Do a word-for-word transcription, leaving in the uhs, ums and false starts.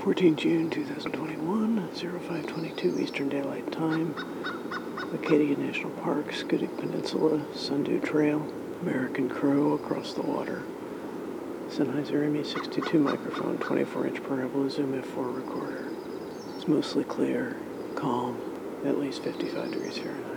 fourteenth of June two thousand twenty-one, oh five twenty-two Eastern Daylight Time, Acadia National Park, Schoodic Peninsula, Sundew Trail, American Crow across the water. Sennheiser M E sixty-two microphone, twenty-four inch parabolo Zoom F four recorder. It's mostly clear, calm, at least fifty-five degrees Fahrenheit.